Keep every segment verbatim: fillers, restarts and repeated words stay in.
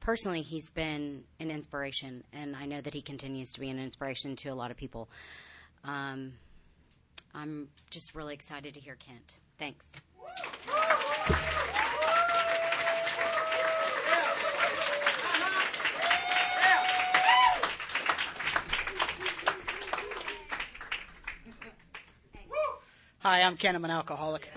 personally, he's been an inspiration, and I know that he continues to be an inspiration to a lot of people. Um, I'm just really excited to hear Kent. Thanks. Hi, I'm Ken. I'm an alcoholic.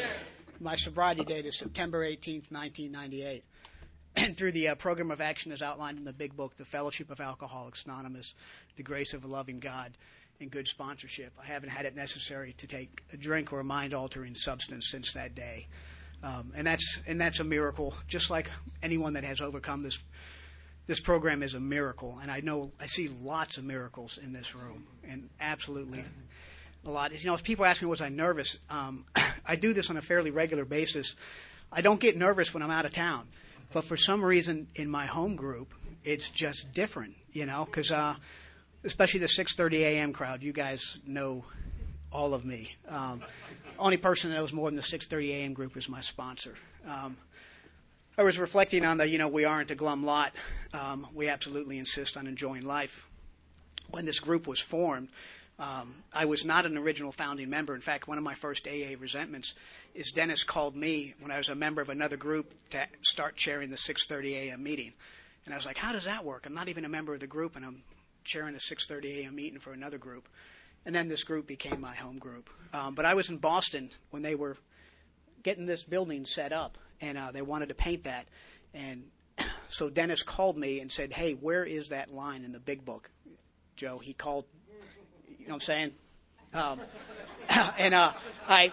My sobriety date is September eighteenth, nineteen ninety-eight. And through the uh, program of action as outlined in the big book, The Fellowship of Alcoholics Anonymous, The Grace of a Loving God, and good sponsorship, I haven't had it necessary to take a drink or a mind-altering substance since that day. Um, and that's and that's a miracle. Just like anyone that has overcome this, this program is a miracle. And I know I see lots of miracles in this room, and absolutely a lot. You know, if people ask me, was I nervous? Um, I do this on a fairly regular basis. I don't get nervous when I'm out of town. But for some reason in my home group, it's just different, you know, because uh, especially the six thirty a.m. crowd, you guys know all of me. Um, only person that knows more than the six thirty a.m. group is my sponsor. Um, I was reflecting on the, you know, we aren't a glum lot. Um, we absolutely insist on enjoying life. When this group was formed, Um, I was not an original founding member. In fact, one of my first A A resentments is Dennis called me when I was a member of another group to start chairing the six thirty a.m. meeting. And I was like, how does that work? I'm not even a member of the group, and I'm chairing a six thirty a.m. meeting for another group. And then this group became my home group. Um, but I was in Boston when they were getting this building set up, and uh, they wanted to paint that. And so Dennis called me and said, hey, where is that line in the big book? Joe, he called. You know what I'm saying? Um, and uh, I,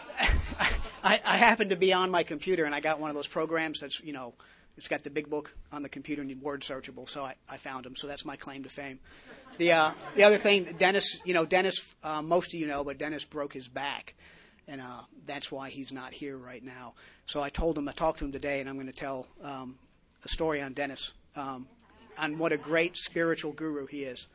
I I happened to be on my computer, and I got one of those programs that's, you know, it's got the big book on the computer and word searchable, so I, I found them. So that's my claim to fame. The uh, the other thing, Dennis, you know, Dennis, uh, most of you know, but Dennis broke his back, and uh, that's why he's not here right now. So I told him, I talked to him today, and I'm going to tell um, a story on Dennis, um, on what a great spiritual guru he is.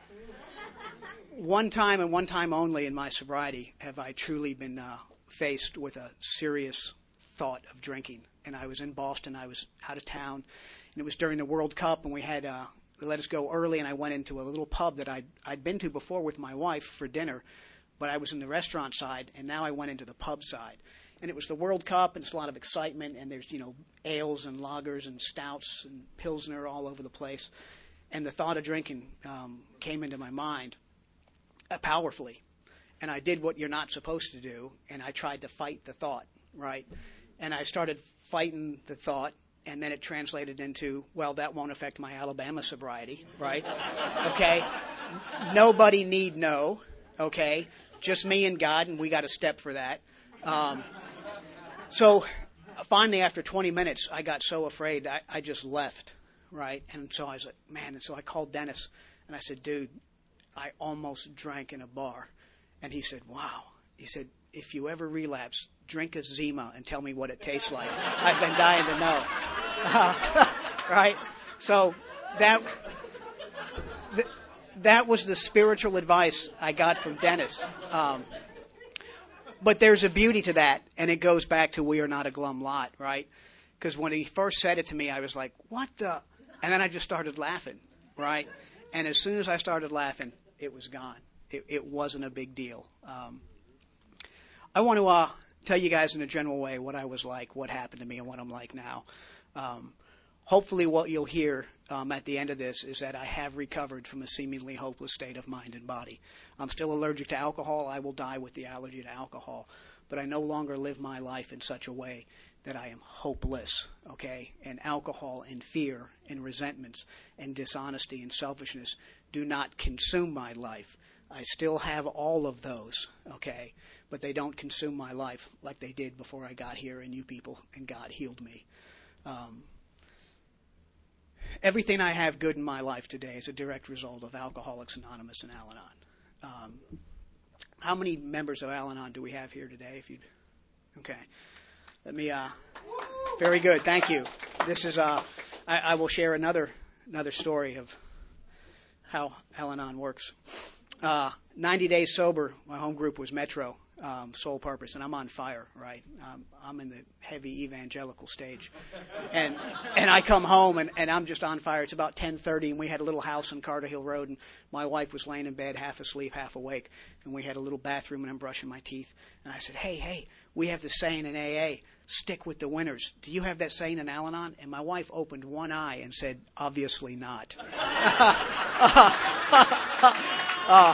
One time and one time only in my sobriety have I truly been uh, faced with a serious thought of drinking. And I was in Boston. I was out of town. And it was during the World Cup, and we had uh, they let us go early, and I went into a little pub that I'd, I'd been to before with my wife for dinner. But I was in the restaurant side, and now I went into the pub side. And it was the World Cup, and it's a lot of excitement, and there's, you know, ales and lagers and stouts and Pilsner all over the place. And the thought of drinking um, came into my mind. Uh, powerfully. And I did what you're not supposed to do, and I tried to fight the thought, right? And I started fighting the thought, and then it translated into, well, that won't affect my Alabama sobriety, right? Okay? Nobody need know, okay? Just me and God, and we got a step for that. Um, so finally, after twenty minutes, I got so afraid, I, I just left, right? And so I was like, man, and so I called Dennis, and I said, dude, I almost drank in a bar. And he said, wow. He said, if you ever relapse, drink a Zima and tell me what it tastes like. I've been dying to know. Uh, right? So that, th- that was the spiritual advice I got from Dennis. Um, but there's a beauty to that, and it goes back to we are not a glum lot, right? Because when he first said it to me, I was like, what the? And then I just started laughing, right? And as soon as I started laughing, it was gone. It, it wasn't a big deal. Um, I want to uh, tell you guys in a general way what I was like, what happened to me, and what I'm like now. Um, hopefully what you'll hear um, at the end of this is that I have recovered from a seemingly hopeless state of mind and body. I'm still allergic to alcohol. I will die with the allergy to alcohol. But I no longer live my life in such a way that I am hopeless, okay? And alcohol and fear and resentments and dishonesty and selfishness do not consume my life. I still have all of those, okay? But they don't consume my life like they did before I got here and you people, and God healed me. Um, everything I have good in my life today is a direct result of Alcoholics Anonymous and Al-Anon. Um, how many members of Al-Anon do we have here today? If you, okay. Let me, uh, very good, thank you. This is, uh, I, I will share another another story of how Al-Anon works. Uh, ninety days sober, my home group was Metro. um, sole purpose, and I'm on fire, right? Um, I'm in the heavy evangelical stage, and and I come home and, and I'm just on fire. It's about ten thirty, and we had a little house on Carter Hill Road, and my wife was laying in bed, half asleep, half awake, and we had a little bathroom, and I'm brushing my teeth, and I said, "Hey, hey, we have this saying in A A, stick with the winners. Do you have that saying in Al-Anon?" And my wife opened one eye and said, "Obviously not." uh,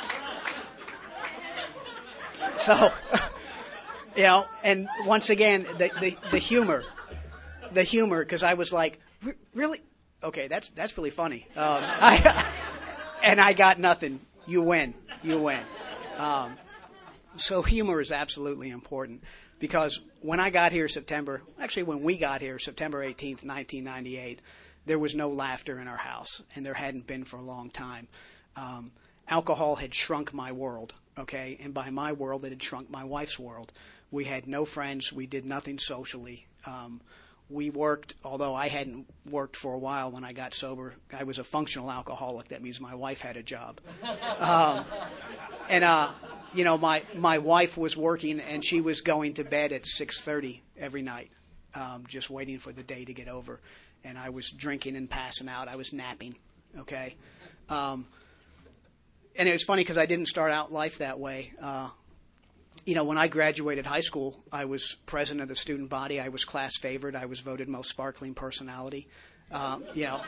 So, you know, and once again, the, the, the humor, the humor, because I was like, really? Okay, that's that's really funny. Um, I, and I got nothing. You win. You win. Um, so humor is absolutely important, because when I got here September, actually when we got here September eighteenth, nineteen ninety-eight, there was no laughter in our house, and there hadn't been for a long time. Um, alcohol had shrunk my world. Okay, and by my world, it had shrunk my wife's world. We had no friends. We did nothing socially. Um, we worked, although I hadn't worked for a while when I got sober. I was a functional alcoholic. That means my wife had a job. Um, and, uh, you know, my, my wife was working, and she was going to bed at six thirty every night, um, just waiting for the day to get over. And I was drinking and passing out. I was napping, okay? Um And it was funny because I didn't start out life that way. Uh, you know, when I graduated high school, I was president of the student body. I was class favorite. I was voted most sparkling personality. Um, you know.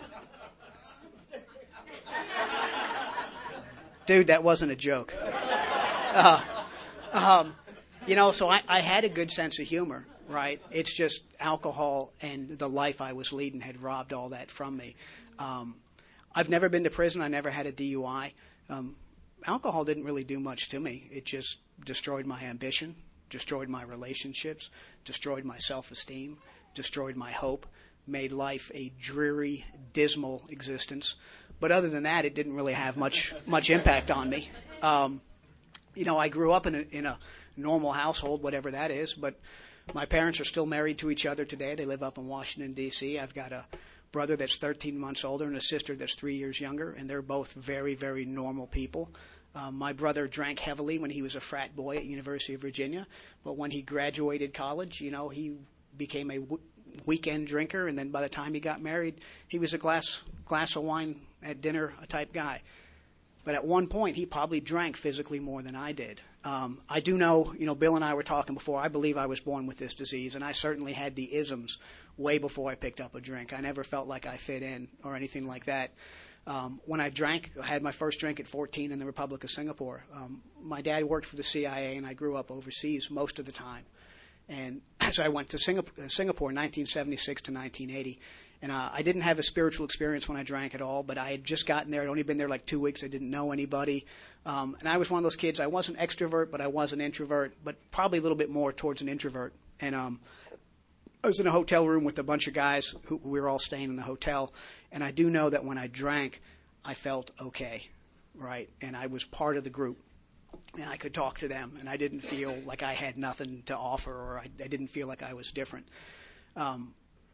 Dude, that wasn't a joke. Uh, um, you know, so I, I had a good sense of humor, right? It's just alcohol and the life I was leading had robbed all that from me. Um, I've never been to prison. I never had a D U I. Um, alcohol didn't really do much to me. It just destroyed my ambition, destroyed my relationships, destroyed my self-esteem, destroyed my hope, made life a dreary, dismal existence. But other than that, it didn't really have much much impact on me. Um, you know, I grew up in a, in a normal household, whatever that is, but my parents are still married to each other today. They live up in Washington, D C I've got a brother that's thirteen months older and a sister that's three years younger, and they're both very, very normal people. Um, my brother drank heavily when he was a frat boy at University of Virginia, but when he graduated college, you know, he became a w- weekend drinker, and then by the time he got married, he was a glass glass of wine at dinner type guy. But at one point, he probably drank physically more than I did. Um, I do know, you know, Bill and I were talking before, I believe I was born with this disease, and I certainly had the isms way before I picked up a drink. I never felt like I fit in or anything like that. Um, when I drank, I had my first drink at fourteen in the Republic of Singapore. Um, my dad worked for the C I A, and I grew up overseas most of the time. And so I went to Singapore, Singapore nineteen seventy-six to nineteen eighty. And uh, I didn't have a spiritual experience when I drank at all, but I had just gotten there. I'd only been there like two weeks. I didn't know anybody. Um, and I was one of those kids. I wasn't extrovert, but I was an introvert, but probably a little bit more towards an introvert. And um, I was in a hotel room with a bunch of guys who we were all staying in the hotel. And I do know that when I drank, I felt okay, right? And I was part of the group. And I could talk to them, and I didn't feel like I had nothing to offer, or I, I didn't feel like I was different. Um,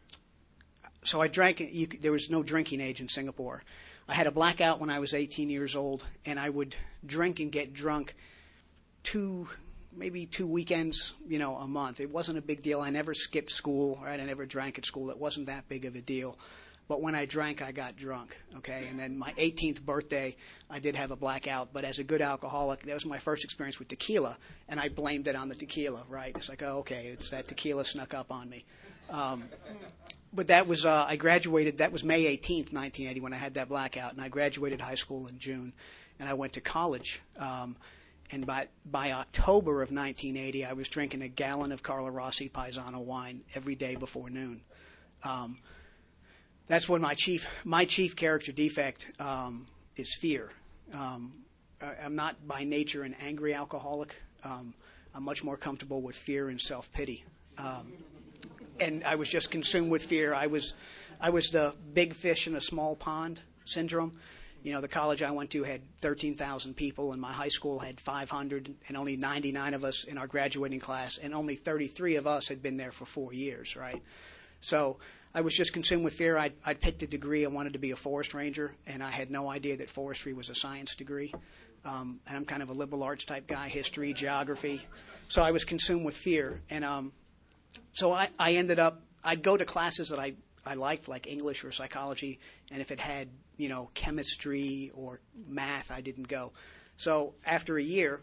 so I drank. You, there was no drinking age in Singapore. I had a blackout when I was eighteen years old, and I would drink and get drunk two, maybe two weekends, you know, a month. It wasn't a big deal. I never skipped school, right? I never drank at school. It wasn't that big of a deal. But when I drank, I got drunk, okay? And then my eighteenth birthday, I did have a blackout. But as a good alcoholic, that was my first experience with tequila, and I blamed it on the tequila, right? It's like, oh, okay, it's that tequila snuck up on me. Um, but that was, uh, I graduated, that was May eighteenth, nineteen eighty, when I had that blackout, and I graduated high school in June, and I went to college. Um, and by by October of nineteen eighty, I was drinking a gallon of Carlo Rossi Paisano wine every day before noon. Um That's when my chief my chief character defect um, is fear. Um, I, I'm not by nature an angry alcoholic. Um, I'm much more comfortable with fear and self-pity. Um, and I was just consumed with fear. I was I was the big fish in a small pond syndrome. You know, the college I went to had thirteen thousand people, and my high school had five hundred, and only ninety-nine of us in our graduating class, and only thirty-three of us had been there for four years, right? So I was just consumed with fear. I'd, I'd picked a degree. I wanted to be a forest ranger, and I had no idea that forestry was a science degree. Um, and I'm kind of a liberal arts type guy, history, geography. So I was consumed with fear. And um, so I, I ended up, I'd go to classes that I, I liked, like English or psychology. And if it had, you know, chemistry or math, I didn't go. So after a year,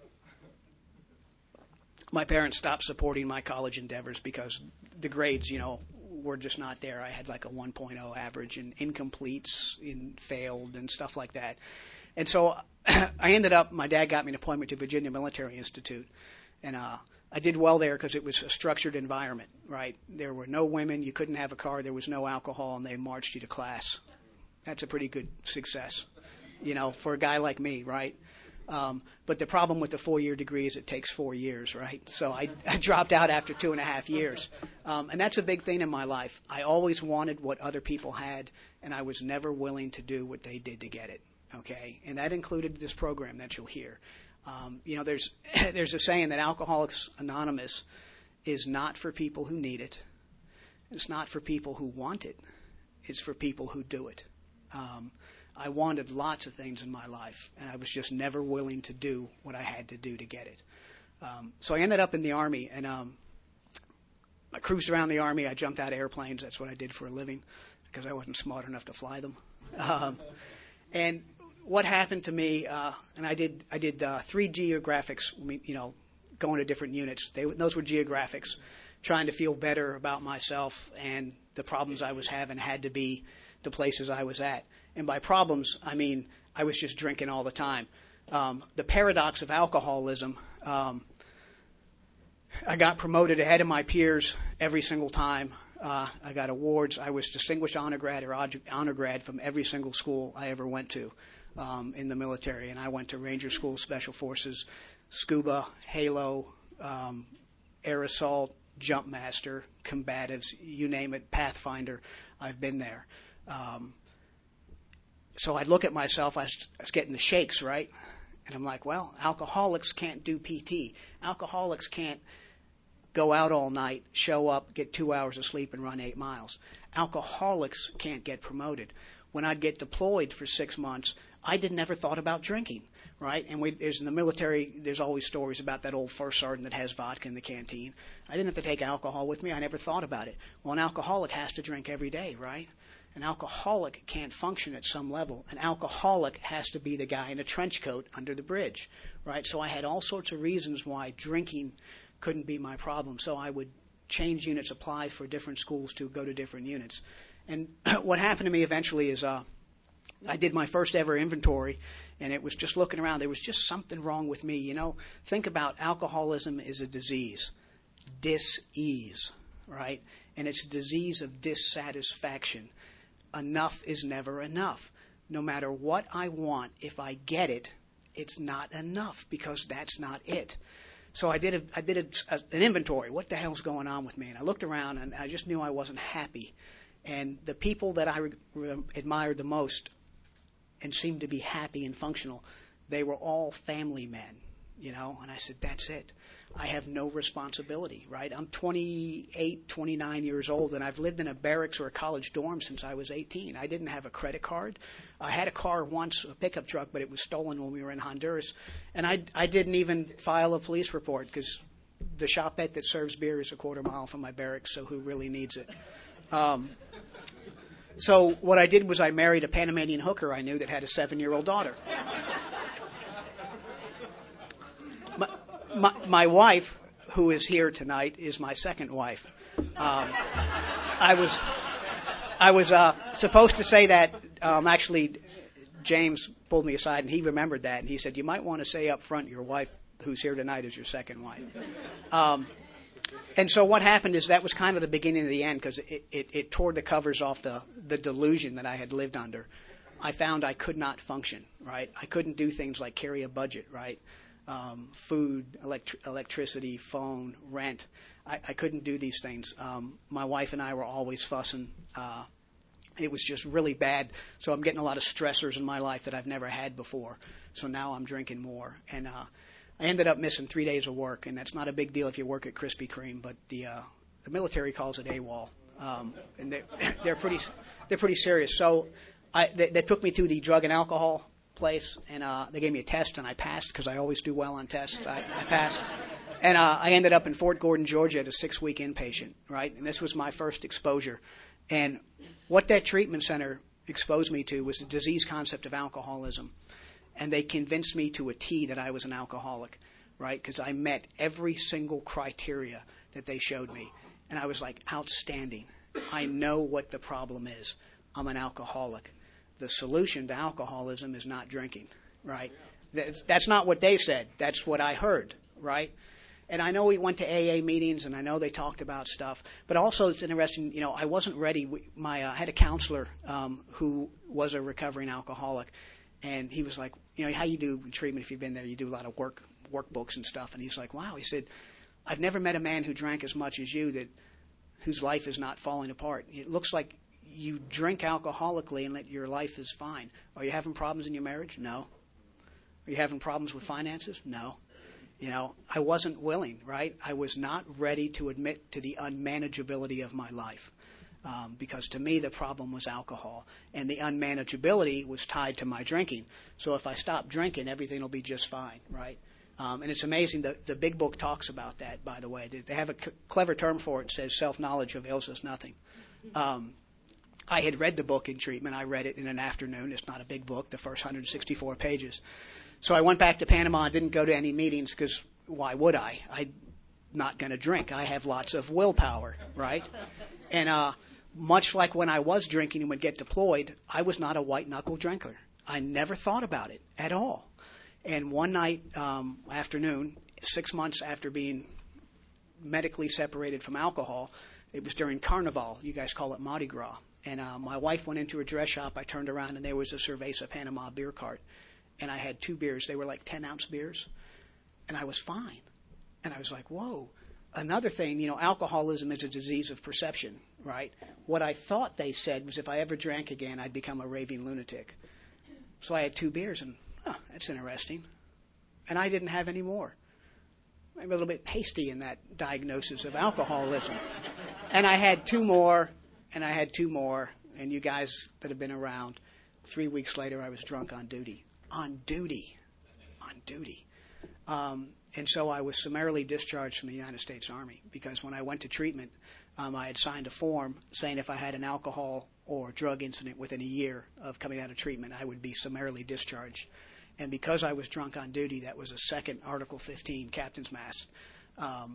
my parents stopped supporting my college endeavors because the grades, you know, were just not there. I had like a one point oh average and incompletes and failed and stuff like that. And so I ended up, my dad got me an appointment to Virginia Military Institute. And uh, I did well there because it was a structured environment, right? There were no women. You couldn't have a car. There was no alcohol, and they marched you to class. That's a pretty good success, you know, for a guy like me, right? Um, but the problem with the four-year degree is it takes four years, right? So I, I dropped out after two and a half years. Um, and that's a big thing in my life. I always wanted what other people had, and I was never willing to do what they did to get it, okay? And that included this program that you'll hear. Um, you know, there's there's a saying that Alcoholics Anonymous is not for people who need it. It's not for people who want it. It's for people who do it. Um, I wanted lots of things in my life, and I was just never willing to do what I had to do to get it. Um, so I ended up in the Army, and um, I cruised around the Army. I jumped out of airplanes. That's what I did for a living because I wasn't smart enough to fly them. Um, and what happened to me, uh, and I did I did uh, three geographics, you know, going to different units. They, those were geographics, trying to feel better about myself, and the problems I was having had to be the places I was at. And by problems, I mean I was just drinking all the time. Um, the paradox of alcoholism, um, I got promoted ahead of my peers every single time. Uh, I got awards. I was distinguished honor grad or honor grad from every single school I ever went to um, in the military. And I went to Ranger School, Special Forces, Scuba, Halo, um, Air Assault, Jump Master, Combatives, you name it, Pathfinder. I've been there. Um, So I'd look at myself, I was, I was getting the shakes, right? And I'm like, well, alcoholics can't do P T. Alcoholics can't go out all night, show up, get two hours of sleep, and run eight miles. Alcoholics can't get promoted. When I'd get deployed for six months, I did never thought about drinking, right? And we, there's in the military, there's always stories about that old first sergeant that has vodka in the canteen. I didn't have to take alcohol with me. I never thought about it. Well, an alcoholic has to drink every day, right? An alcoholic can't function at some level. An alcoholic has to be the guy in a trench coat under the bridge, right? So I had all sorts of reasons why drinking couldn't be my problem. So I would change units, apply for different schools to go to different units. And what happened to me eventually is uh, I did my first ever inventory, and it was just looking around. There was just something wrong with me. You know, think about alcoholism is a disease, dis-ease, right? And it's a disease of dissatisfaction. Enough is never enough. No matter what I want, if I get it, it's not enough because that's not it. So I did a, I did a, a, an inventory. What the hell's going on with me? And I looked around, and I just knew I wasn't happy. And the people that I re- re- admired the most and seemed to be happy and functional, they were all family men, you know. And I said, that's it. I have no responsibility, right? I'm twenty-eight, twenty-nine years old, and I've lived in a barracks or a college dorm since I was eighteen. I didn't have a credit card. I had a car once, a pickup truck, but it was stolen when we were in Honduras. And I, I didn't even file a police report because the shopette that serves beer is a quarter mile from my barracks, so who really needs it? Um, so what I did was I married a Panamanian hooker I knew that had a seven-year-old daughter. My, My, my wife, who is here tonight, is my second wife. Um, I was, I was uh, supposed to say that. Um, actually, James pulled me aside, and he remembered that, and he said, "You might want to say up front, your wife, who's here tonight, is your second wife." Um, and so what happened is that was kind of the beginning of the end because it, it, it tore the covers off the the delusion that I had lived under. I found I could not function. Right, I couldn't do things like carry a budget. Right. Um, food, elect- electricity, phone, rent. I, I couldn't do these things. Um, my wife and I were always fussing. Uh, it was just really bad. So I'm getting a lot of stressors in my life that I've never had before. So now I'm drinking more. And uh, I ended up missing three days of work, and that's not a big deal if you work at Krispy Kreme, but the uh, the military calls it AWOL. Um, and they, they're pretty they're pretty serious. So I, they, they took me to the drug and alcohol place, and uh, they gave me a test, and I passed because I always do well on tests. I, I passed. And uh, I ended up in Fort Gordon, Georgia, at a six-week inpatient, right? And this was my first exposure. And what that treatment center exposed me to was the disease concept of alcoholism. And they convinced me to a T that I was an alcoholic, right? Because I met every single criteria that they showed me. And I was like, outstanding. I know what the problem is. I'm an alcoholic. The solution to alcoholism is not drinking, right? That's, that's not what they said. That's what I heard, right? And I know we went to A A meetings, and I know they talked about stuff. But also it's interesting, you know, I wasn't ready. We, my, uh, I had a counselor um, who was a recovering alcoholic, and he was like, you know, how you do treatment if you've been there, you do a lot of work workbooks and stuff. And he's like, wow, he said, I've never met a man who drank as much as you that whose life is not falling apart. It looks like you drink alcoholically and that your life is fine. Are you having problems in your marriage? No. Are you having problems with finances? No. You know, I wasn't willing, right? I was not ready to admit to the unmanageability of my life. Um, because to me the problem was alcohol, and the unmanageability was tied to my drinking. So if I stop drinking, everything will be just fine, right? Um, and it's amazing, the, the big book talks about that, by the way. They, they have a c- clever term for it. It says self-knowledge avails us nothing. Um, I had read the book in treatment. I read it in an afternoon. It's not a big book, the first one hundred sixty-four pages. So I went back to Panama. I didn't go to any meetings because why would I? I'm not going to drink. I have lots of willpower, right? And uh, much like when I was drinking and would get deployed, I was not a white-knuckle drinker. I never thought about it at all. And one night, um, afternoon, six months after being medically separated from alcohol, it was during Carnival. You guys call it Mardi Gras. And uh, my wife went into a dress shop. I turned around, and there was a Cerveza Panama beer cart. And I had two beers. They were like ten-ounce beers. And I was fine. And I was like, whoa. Another thing, you know, alcoholism is a disease of perception, right? What I thought they said was if I ever drank again, I'd become a raving lunatic. So I had two beers, and, oh, that's interesting. And I didn't have any more. I'm a little bit hasty in that diagnosis of alcoholism. And I had two more, and I had two more. And you guys that have been around, three weeks later, I was drunk on duty. On duty. On duty. Um, and so I was summarily discharged from the United States Army because when I went to treatment, um, I had signed a form saying if I had an alcohol or drug incident within a year of coming out of treatment, I would be summarily discharged. And because I was drunk on duty, that was a second Article fifteen captain's mast. Um,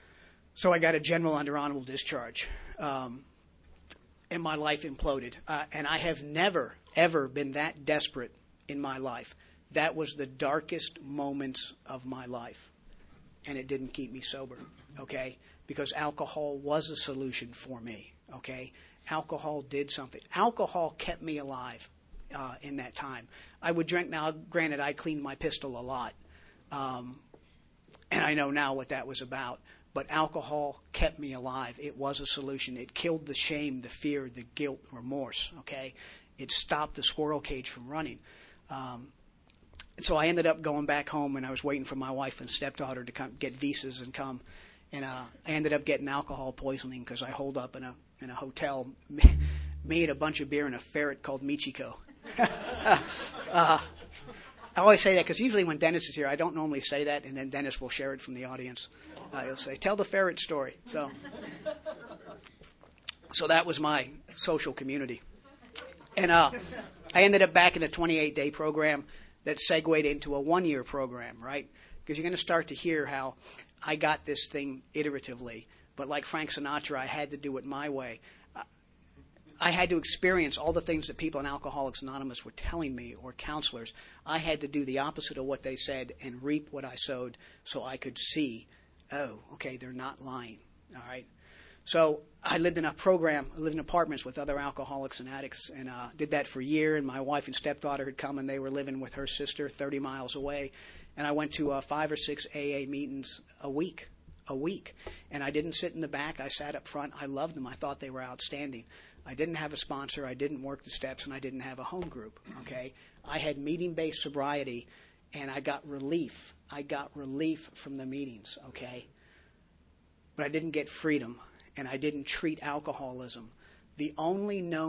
so I got a general under honorable discharge. Um, and my life imploded. Uh, and I have never, ever been that desperate in my life. That was the darkest moments of my life. And it didn't keep me sober, okay? Because alcohol was a solution for me, okay? Alcohol did something. Alcohol kept me alive uh, in that time. I would drink now. Granted, I cleaned my pistol a lot. Um, and I know now what that was about. But alcohol kept me alive. It was a solution. It killed the shame, the fear, the guilt, remorse, okay? It stopped the squirrel cage from running. Um, so I ended up going back home, and I was waiting for my wife and stepdaughter to come get visas and come. And uh, I ended up getting alcohol poisoning because I holed up in a in a hotel, made a bunch of beer in a ferret called Michiko. uh, I always say that because usually when Dennis is here, I don't normally say that, and then Dennis will share it from the audience. Uh, he'll say, "Tell the ferret story." So, so that was my social community, and uh, I ended up back in a twenty-eight day program that segued into a one-year program, right? Because you're going to start to hear how I got this thing iteratively. But like Frank Sinatra, I had to do it my way. I had to experience all the things that people in Alcoholics Anonymous were telling me or counselors. I had to do the opposite of what they said and reap what I sowed so I could see, oh, okay, they're not lying, all right? So I lived in a program, I lived in apartments with other alcoholics and addicts, and uh, did that for a year. And my wife and stepdaughter had come, and they were living with her sister thirty miles away. And I went to uh, five or six A A meetings a week, a week. And I didn't sit in the back. I sat up front. I loved them. I thought they were outstanding. I didn't have a sponsor. I didn't work the steps, and I didn't have a home group, okay? I had meeting-based sobriety, and I got relief. I got relief from the meetings, okay? But I didn't get freedom. And I didn't treat alcoholism. The only known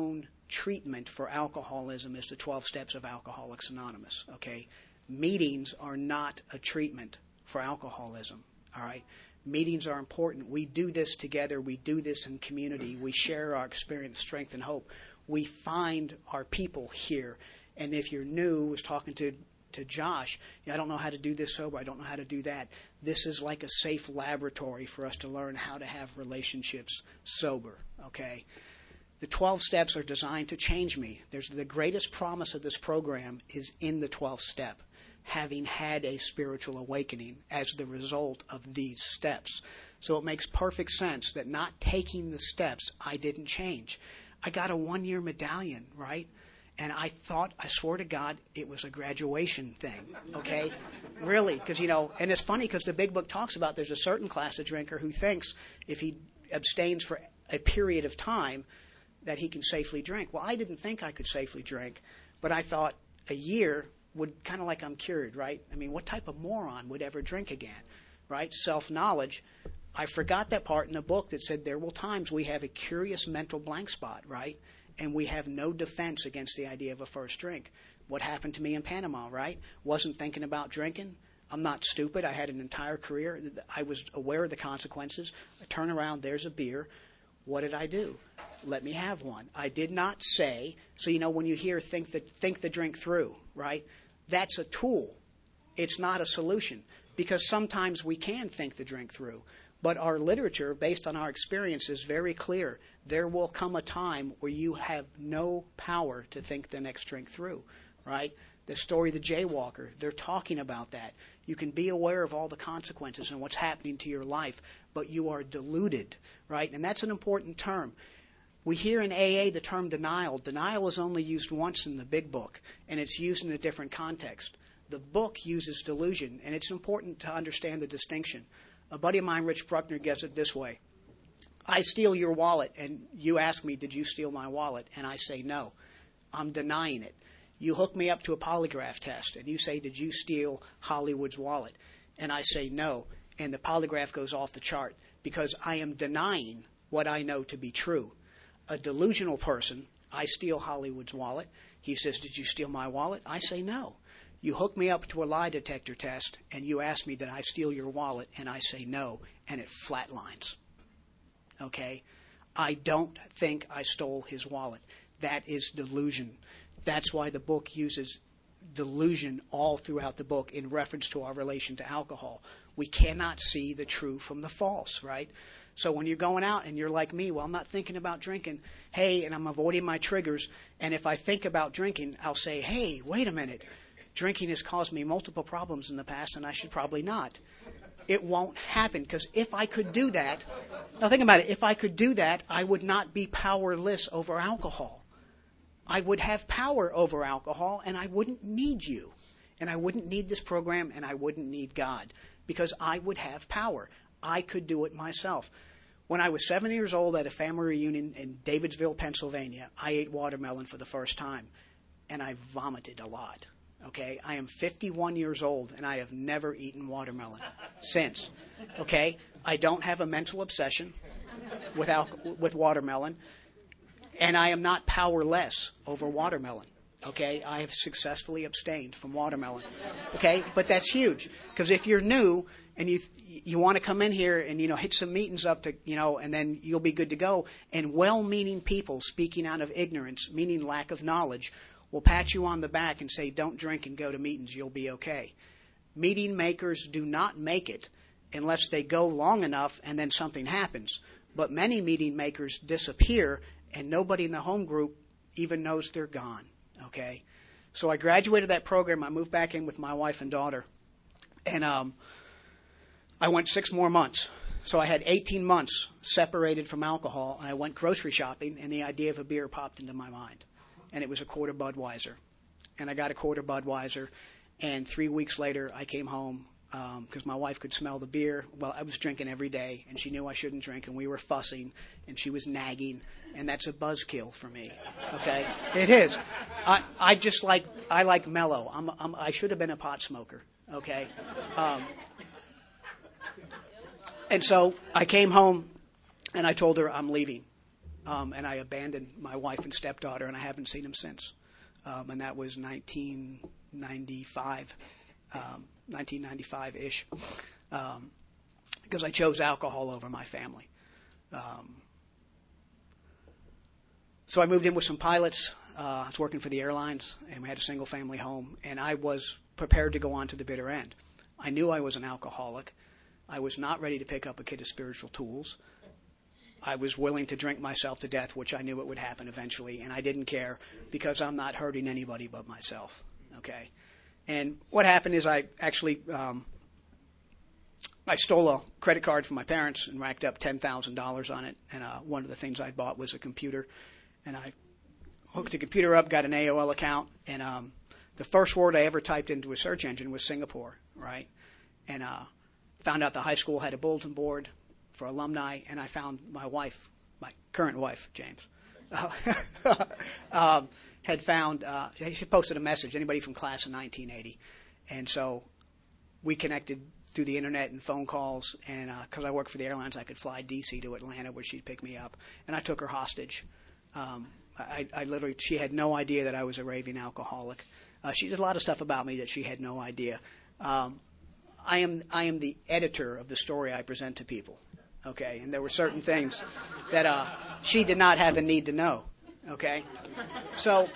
treatment for alcoholism is the twelve Steps of Alcoholics Anonymous, okay? Meetings are not a treatment for alcoholism, all right? Meetings are important. We do this together. We do this in community. We share our experience, strength, and hope. We find our people here. And if you're new, I was talking to, to Josh, I don't know how to do this sober. I don't know how to do that. This is like a safe laboratory for us to learn how to have relationships sober, okay? The twelve steps are designed to change me. There's the greatest promise of this program is in the twelfth step, having had a spiritual awakening as the result of these steps. So it makes perfect sense that not taking the steps, I didn't change. I got a one-year medallion, right? And I thought, I swore to God, it was a graduation thing, okay? Really, because, you know, and it's funny because the Big Book talks about there's a certain class of drinker who thinks if he abstains for a period of time that he can safely drink. Well, I didn't think I could safely drink, but I thought a year would kind of like I'm cured, right? I mean, what type of moron would ever drink again, right? Self-knowledge. I forgot that part in the book that said there will times we have a curious mental blank spot, right? And we have no defense against the idea of a first drink. What happened to me in Panama, right? Wasn't thinking about drinking. I'm not stupid. I had an entire career. I was aware of the consequences. I turn around, there's a beer. What did I do? Let me have one. I did not say, so you know when you hear think the, think the drink through, right? That's a tool. It's not a solution because sometimes we can think the drink through. But our literature, based on our experience, is very clear. There will come a time where you have no power to think the next drink through, right? The story of the jaywalker, they're talking about that. You can be aware of all the consequences and what's happening to your life, but you are deluded, right? And that's an important term. We hear in A A the term denial. Denial is only used once in the Big Book, and it's used in a different context. The book uses delusion, and it's important to understand the distinction. A buddy of mine, Rich Bruckner, gets it this way. I steal your wallet, and you ask me, did you steal my wallet? And I say, no. I'm denying it. You hook me up to a polygraph test, and you say, did you steal Hollywood's wallet? And I say, no. And the polygraph goes off the chart because I am denying what I know to be true. A delusional person, I steal Hollywood's wallet. He says, did you steal my wallet? I say, no. You hook me up to a lie detector test, and you ask me, did I steal your wallet? And I say no, and it flatlines. Okay? I don't think I stole his wallet. That is delusion. That's why the book uses delusion all throughout the book in reference to our relation to alcohol. We cannot see the true from the false, right? So when you're going out and you're like me, well, I'm not thinking about drinking, hey, and I'm avoiding my triggers, and if I think about drinking, I'll say, hey, wait a minute. Drinking has caused me multiple problems in the past, and I should probably not. It won't happen, because if I could do that, now think about it, if I could do that, I would not be powerless over alcohol. I would have power over alcohol, and I wouldn't need you. And I wouldn't need this program, and I wouldn't need God, because I would have power. I could do it myself. When I was seven years old at a family reunion in Davidsville, Pennsylvania, I ate watermelon for the first time, and I vomited a lot. Okay, I am fifty-one years old, and I have never eaten watermelon since. Okay, I don't have a mental obsession with al- with watermelon, and I am not powerless over watermelon. Okay, I have successfully abstained from watermelon. Okay, but that's huge, because if you're new and you you want to come in here and you know hit some meetings up to you know, and then you'll be good to go. And well-meaning people speaking out of ignorance, meaning lack of knowledge, will pat you on the back and say, don't drink and go to meetings, you'll be okay. Meeting makers do not make it unless they go long enough and then something happens. But many meeting makers disappear, and nobody in the home group even knows they're gone, okay? So I graduated that program. I moved back in with my wife and daughter, and um, I went six more months. So I had eighteen months separated from alcohol, and I went grocery shopping, and the idea of a beer popped into my mind. And it was a quarter Budweiser. And I got a quarter Budweiser. And three weeks later, I came home because um, my wife could smell the beer. Well, I was drinking every day, and she knew I shouldn't drink, and we were fussing, and she was nagging. And that's a buzzkill for me, okay? It is. I, I just like, I like mellow. I'm, I'm, I should have been a pot smoker, okay? Um, and so I came home, and I told her I'm leaving. um, and I abandoned my wife and stepdaughter, and I haven't seen them since. Um, and that was nineteen ninety-five, um, nineteen ninety-five-ish, um, because I chose alcohol over my family. Um, so I moved in with some pilots. Uh, I was working for the airlines, and we had a single-family home, and I was prepared to go on to the bitter end. I knew I was an alcoholic. I was not ready to pick up a kit of spiritual tools. I was willing to drink myself to death, which I knew it would happen eventually, and I didn't care because I'm not hurting anybody but myself. Okay, and what happened is I actually um, I stole a credit card from my parents and racked up ten thousand dollars on it. And uh, one of the things I bought was a computer, and I hooked the computer up, got an A O L account, and um, the first word I ever typed into a search engine was Singapore, right? And uh, found out the high school had a bulletin board for alumni, and I found my wife, my current wife, James, uh, um, had found, uh, she posted a message, anybody from class of nineteen eighty. And so we connected through the internet and phone calls, and because uh, I worked for the airlines, I could fly D C to Atlanta where she'd pick me up, and I took her hostage. Um, I, I literally, she had no idea that I was a raving alcoholic. Uh, she did a lot of stuff about me that she had no idea. Um, I am I am the editor of the story I present to people, okay? And there were certain things that uh, she did not have a need to know, okay? So,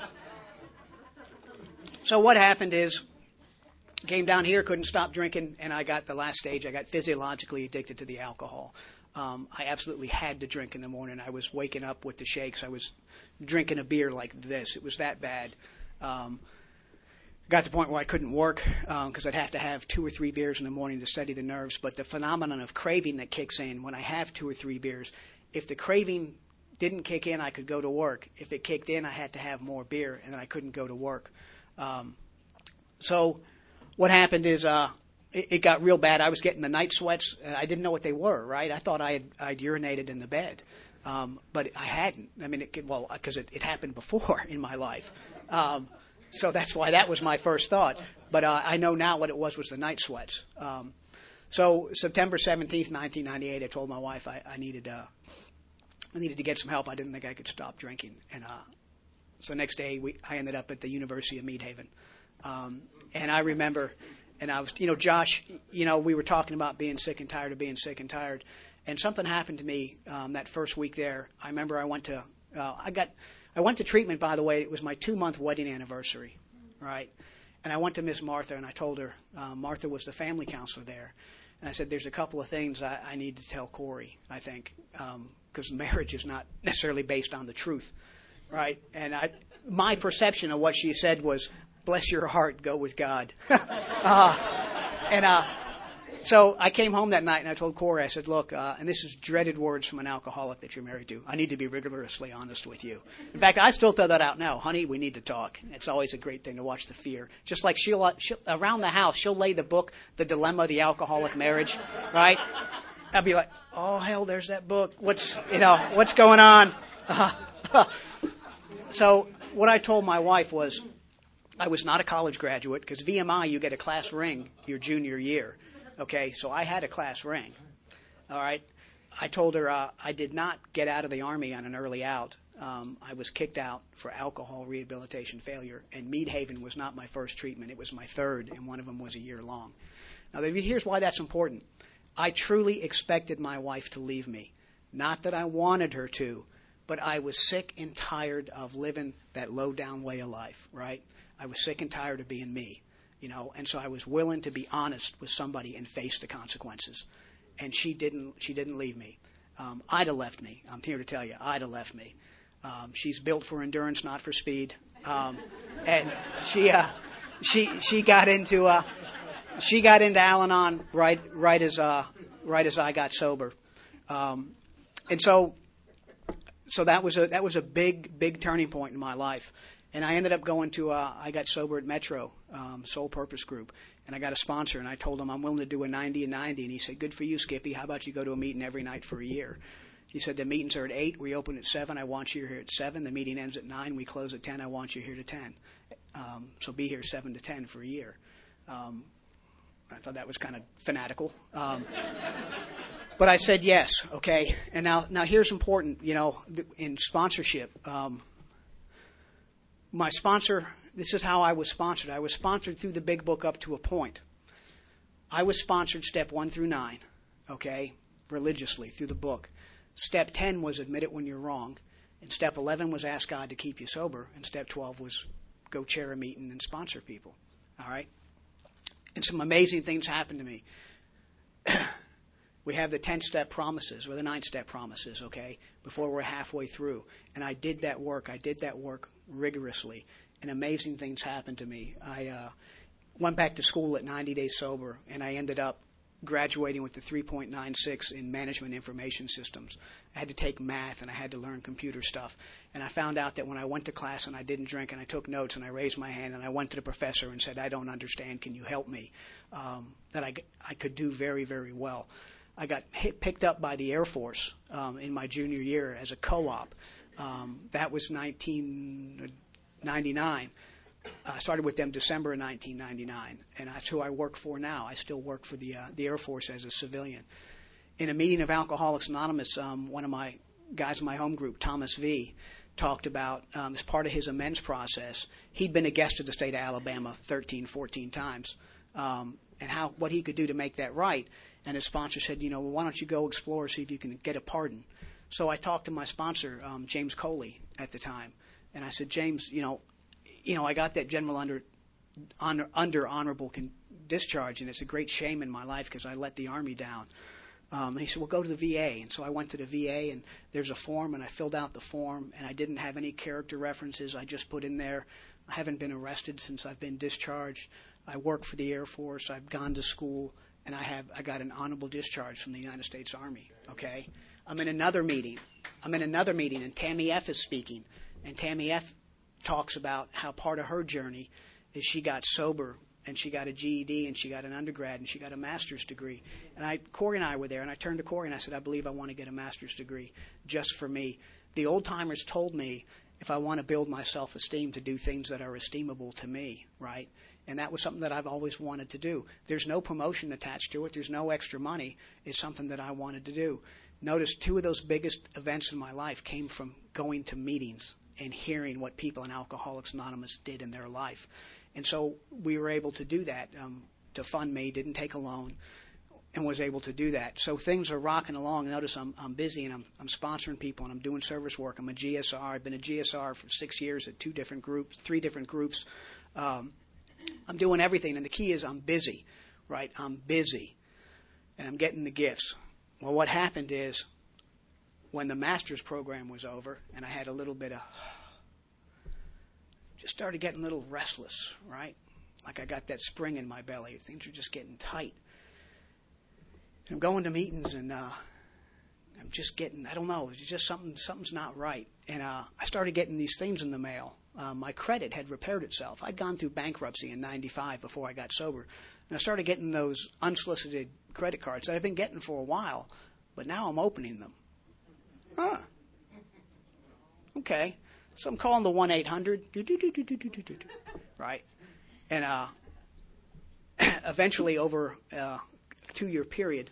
so what happened is, came down here, couldn't stop drinking, and I got the last stage. I got physiologically addicted to the alcohol. Um, I absolutely had to drink in the morning. I was waking up with the shakes. I was drinking a beer like this. It was that bad. Um, got to the point where I couldn't work because um, I'd have to have two or three beers in the morning to steady the nerves. But the phenomenon of craving that kicks in when I have two or three beers, if the craving didn't kick in, I could go to work. If it kicked in, I had to have more beer, and then I couldn't go to work. Um, so what happened is uh, it, it got real bad. I was getting the night sweats. And I didn't know what they were, right? I thought I had I'd urinated in the bed, um, but I hadn't. I mean, it, well, because it, it happened before in my life. Um, so that's why that was my first thought. But uh, I know now what it was was the night sweats. Um, so September seventeenth, nineteen ninety-eight, I told my wife I, I needed uh, I needed to get some help. I didn't think I could stop drinking. And uh, so the next day we, I ended up at the University of Meadhaven. Um, and I remember, and I was, you know, Josh, you know, we were talking about being sick and tired of being sick and tired. And something happened to me um, that first week there. I remember I went to, uh, I got, I went to treatment, by the way. It was my two-month wedding anniversary, right? And I went to Miss Martha, and I told her, uh, Martha was the family counselor there. And I said, there's a couple of things I, I need to tell Corey, I think, because um, marriage is not necessarily based on the truth, right? And I, my perception of what she said was, bless your heart, go with God. uh, and uh, so I came home that night and I told Corey, I said, look, uh, and this is dreaded words from an alcoholic that you're married to. I need to be rigorously honest with you. In fact, I still throw that out now. Honey, we need to talk. It's always a great thing to watch the fear. Just like she'll, uh, she'll around the house, she'll lay the book, The Dilemma of the Alcoholic Marriage, right? I'll be like, oh, hell, there's that book. What's, you know, what's going on? Uh, so what I told my wife was, I was not a college graduate because V M I, you get a class ring your junior year. Okay, so I had a class ring. All right. I told her uh, I did not get out of the Army on an early out. Um, I was kicked out for alcohol rehabilitation failure, and Meadhaven was not my first treatment. It was my third, and one of them was a year long. Now, here's why that's important. I truly expected my wife to leave me. Not that I wanted her to, but I was sick and tired of living that low-down way of life, right? I was sick and tired of being me, you know, and so I was willing to be honest with somebody and face the consequences. And she didn't. She didn't leave me. Um, I'd have left me. I'm here to tell you, I'd have left me. Um, she's built for endurance, not for speed. Um, and she uh, she she got into uh, she got into Al-Anon right right as uh, right as I got sober, um, and so so that was a that was a big big turning point in my life. And I ended up going to, uh, I got sober at Metro, um, Soul Purpose Group, and I got a sponsor, and I told him I'm willing to do a ninety and ninety, and he said, good for you, Skippy. How about you go to a meeting every night for a year? He said, the meetings are at eight. We open at seven. I want you here at seven. The meeting ends at nine. We close at ten. I want you here to ten. Um, so be here seven to ten for a year. Um, I thought that was kind of fanatical. Um, But I said yes, okay? And now, now here's important, you know, in sponsorship. Um, my sponsor, this is how I was sponsored. I was sponsored through the Big Book up to a point. I was sponsored step one through nine, okay, religiously through the book. Step ten was admit it when you're wrong. And step eleven was ask God to keep you sober. And step twelve was go chair a meeting and sponsor people, all right? And some amazing things happened to me. We have the ten-step promises or the nine-step promises, okay, before we're halfway through. And I did that work. I did that work rigorously. And amazing things happened to me. I uh, went back to school at ninety days sober, and I ended up graduating with the three point nine six in management information systems. I had to take math, and I had to learn computer stuff. And I found out that when I went to class and I didn't drink and I took notes and I raised my hand and I went to the professor and said, I don't understand, can you help me, um, that I, I could do very, very well. I got hit, picked up by the Air Force um, in my junior year as a co-op. Um, that was nineteen ninety-nine. I started with them December of nineteen ninety-nine, and that's who I work for now. I still work for the uh, the Air Force as a civilian. In a meeting of Alcoholics Anonymous, um, one of my guys in my home group, Thomas V., talked about, um, as part of his amends process, he'd been a guest of the state of Alabama thirteen, fourteen times, um, and how what he could do to make that right. And his sponsor said, you know, well, why don't you go explore, see if you can get a pardon. So I talked to my sponsor, um, James Coley, at the time, and I said, James, you know, you know, I got that general under honor, under honorable con- discharge, and it's a great shame in my life because I let the Army down. Um, and he said, well, go to the V A. And so I went to the V A, and there's a form, and I filled out the form, and I didn't have any character references. I just put in there, I haven't been arrested since I've been discharged. I work for the Air Force. I've gone to school, and I have I got an honorable discharge from the United States Army, okay? I'm in another meeting. I'm in another meeting, and Tammy F. is speaking. And Tammy F. talks about how part of her journey is she got sober, and she got a G E D, and she got an undergrad, and she got a master's degree. And I, Corey and I were there, and I turned to Corey and I said, I believe I want to get a master's degree just for me. The old-timers told me if I want to build my self-esteem to do things that are esteemable to me, right? And that was something that I've always wanted to do. There's no promotion attached to it. There's no extra money. It's something that I wanted to do. Notice two of those biggest events in my life came from going to meetings and hearing what people in Alcoholics Anonymous did in their life. And so we were able to do that, um, to fund me, didn't take a loan, and was able to do that. So things are rocking along. Notice I'm, I'm busy, and I'm, I'm sponsoring people, and I'm doing service work. I'm a G S R. I've been a G S R for six years at two different groups, three different groups. Um, I'm doing everything, and the key is I'm busy, right? I'm busy, and I'm getting the gifts. Well, what happened is when the master's program was over, and I had a little bit of, just started getting a little restless, right? Like I got that spring in my belly. Things are just getting tight. I'm going to meetings, and uh, I'm just getting, I don't know, it's just something, something's not right. And uh, I started getting these things in the mail. Uh, my credit had repaired itself. I'd gone through bankruptcy in ninety-five before I got sober. And I started getting those unsolicited credit cards that I've been getting for a while, but now I'm opening them. Huh. Okay. So I'm calling the one eight hundred, right? And uh, eventually, over uh, a two-year period,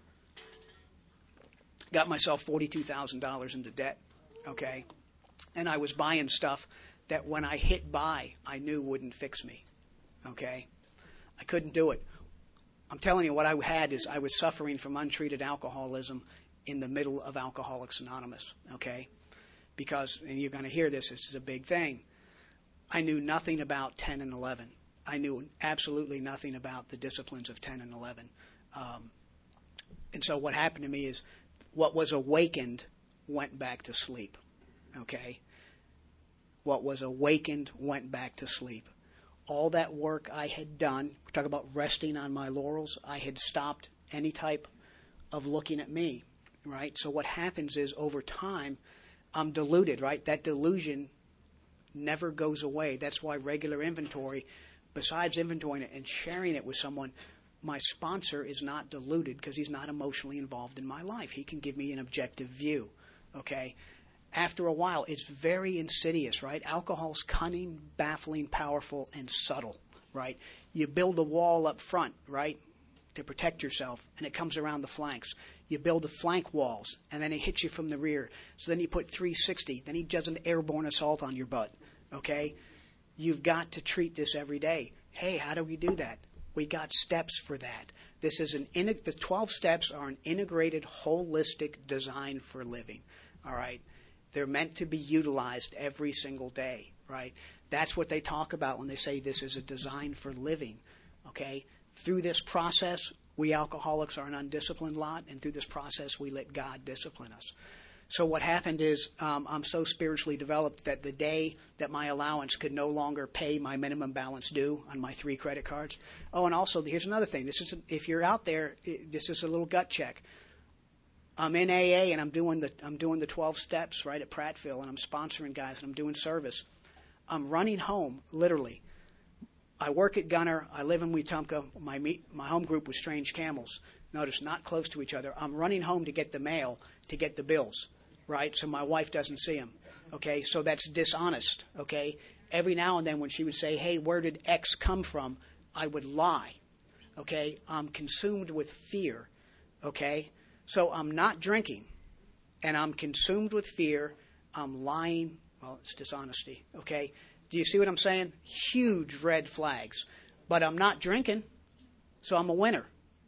got myself forty-two thousand dollars into debt, okay? And I was buying stuff that when I hit buy, I knew wouldn't fix me, okay? I couldn't do it. I'm telling you, what I had is I was suffering from untreated alcoholism in the middle of Alcoholics Anonymous, okay? Because, and you're going to hear this, this is a big thing, I knew nothing about ten and eleven. I knew absolutely nothing about the disciplines of ten and eleven. Um, and so what happened to me is what was awakened went back to sleep, okay? What was awakened went back to sleep. All that work I had done, we talk about resting on my laurels, I had stopped any type of looking at me, right? So what happens is over time, I'm deluded, right? That delusion never goes away. That's why regular inventory, besides inventorying it and sharing it with someone, my sponsor is not deluded because he's not emotionally involved in my life. He can give me an objective view, okay? After a while, it's very insidious, right? Alcohol's cunning, baffling, powerful, and subtle, right? You build a wall up front, right, to protect yourself, and it comes around the flanks. You build the flank walls, and then it hits you from the rear. So then you put three sixty. Then he does an airborne assault on your butt, okay? You've got to treat this every day. Hey, how do we do that? We got steps for that. This is an the twelve steps are an integrated, holistic design for living, all right? They're meant to be utilized every single day, right? That's what they talk about when they say this is a design for living, okay? Through this process, we alcoholics are an undisciplined lot, and through this process, we let God discipline us. So what happened is um, I'm so spiritually developed that the day that my allowance could no longer pay my minimum balance due on my three credit cards. Oh, and also, here's another thing. This is if you're out there, this is a little gut check. I'm in A A and I'm doing the I'm doing the twelve steps right at Prattville, and I'm sponsoring guys and I'm doing service. I'm running home, literally. I work at Gunner. I live in Wetumpka. My meet, my home group was Strange Camels. Notice, not close to each other. I'm running home to get the mail, to get the bills, right? So my wife doesn't see them, okay? So that's dishonest, okay? Every now and then when she would say, hey, where did X come from? I would lie, okay? I'm consumed with fear, okay? So I'm not drinking, and I'm consumed with fear. I'm lying. Well, it's dishonesty, okay? Do you see what I'm saying? Huge red flags. But I'm not drinking, so I'm a winner.